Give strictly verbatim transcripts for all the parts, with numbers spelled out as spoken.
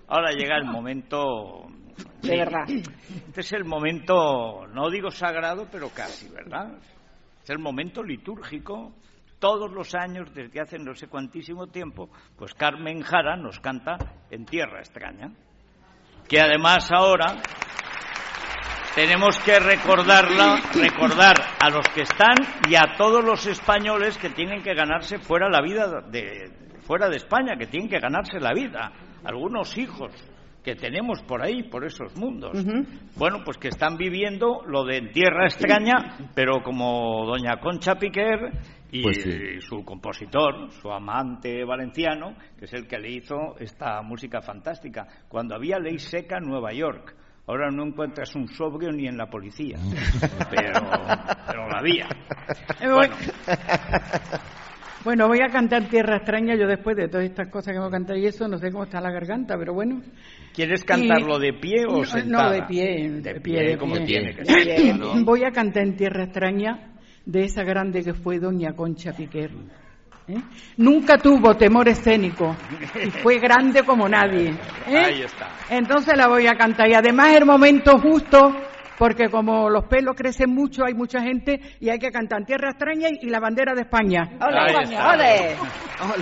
Ahora llega el momento... De verdad. Este es el momento, no digo sagrado, pero casi, ¿verdad? Es el momento litúrgico. Todos los años, desde hace no sé cuantísimo tiempo, pues Carmen Jara nos canta En Tierra Extraña. Que además ahora tenemos que recordarla, recordar a los que están y a todos los españoles que tienen que ganarse fuera la vida de, fuera de España, que tienen que ganarse la vida. Algunos hijos que tenemos por ahí, por esos mundos. Uh-huh. Bueno, pues que están viviendo lo de En Tierra Extraña, pero como doña Concha Piquer y pues sí. su compositor, su amante valenciano, que es el que le hizo esta música fantástica. Cuando había ley seca en Nueva York. Ahora no encuentras un sobrio ni en la policía, pero, pero la había. Bueno. Bueno, voy a cantar Tierra Extraña. Yo después de todas estas cosas que me cantar y eso, no sé cómo está la garganta, pero bueno. ¿Quieres cantarlo y... de pie o no, sentada? No, de pie. De, de pie, pie, de como pie. tiene que ser. ¿No? Voy a cantar En Tierra Extraña de esa grande que fue doña Concha Piquer. ¿Eh? Nunca tuvo temor escénico y fue grande como nadie. ¿Eh? Ahí está. Entonces la voy a cantar y además el momento justo, porque como los pelos crecen mucho, hay mucha gente y hay que cantar Tierra Extraña y la bandera de España. ¡Ole, España! ¡Ole! ¡Ole!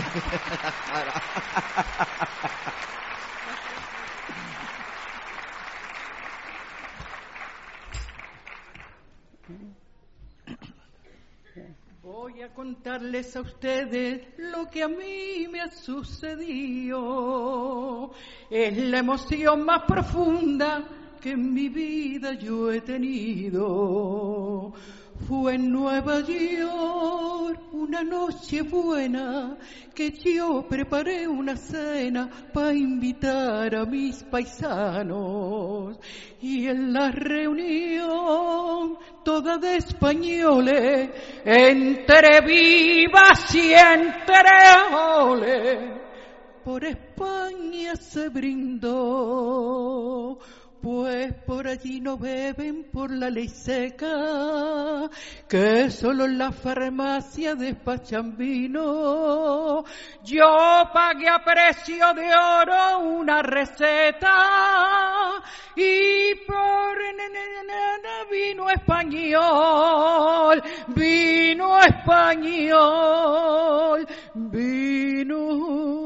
Voy a contarles a ustedes lo que a mí me ha sucedido. Es la emoción más profunda que en mi vida yo he tenido. Fue en Nueva York una noche buena que yo preparé una cena para invitar a mis paisanos. Y en la reunión toda de españoles, entre vivas y entre ole, por España se brindó. Pues por allí no beben por la ley seca, que solo en la farmacia despachan vino. Yo pagué a precio de oro una receta y por vino español, vino español, vino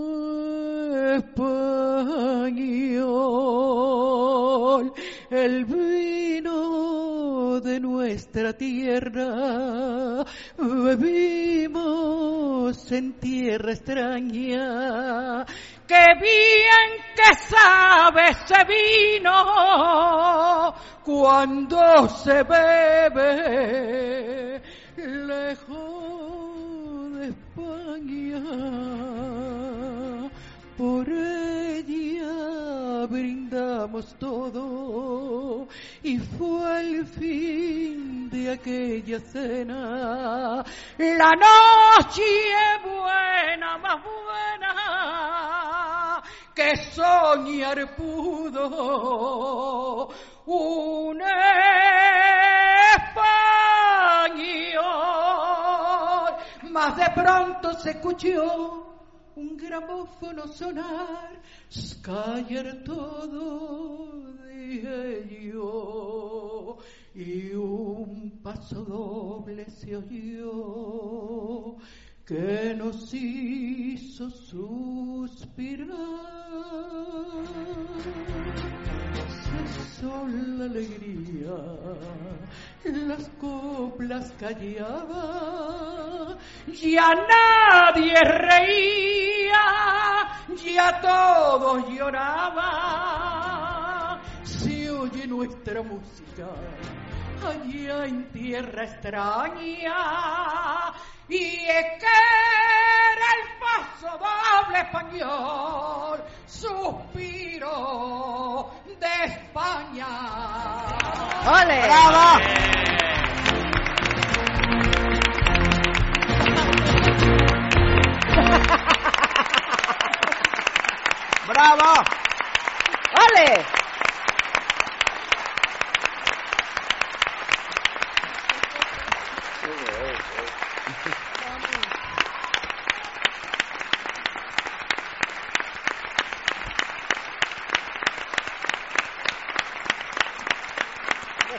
español, el vino de nuestra tierra, bebimos en tierra extraña. ¡Qué bien que sabe ese vino cuando se bebe lejos de España! Por ella brindamos todo y fue el fin de aquella cena, la noche buena, más buena que soñar pudo un español. Mas de pronto se escuchó un gramófono sonar, callar todo, dije yo, y un paso doble se oyó que nos hizo suspirar. Cesó la alegría, las coplas callaban, ya nadie reía, ya todos lloraban. Se oye nuestra música allá en tierra extraña, y es que era el paso doble español, suspiro de España. ¡Ole! ¡Bravo! ¡Bravo! ¡Ole!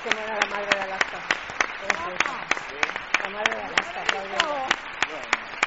que no era la madre de Alaska. La madre de Alaska, Claudia.